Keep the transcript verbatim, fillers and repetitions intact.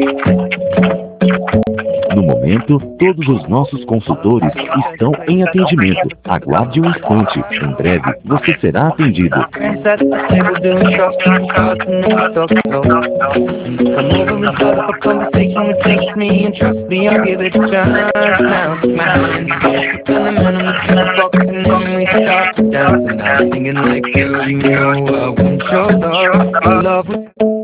No momento, todos os nossos consultores estão em atendimento. Aguarde um instante. Em breve, você será atendido. Singing like, girl, you know I want your love. Love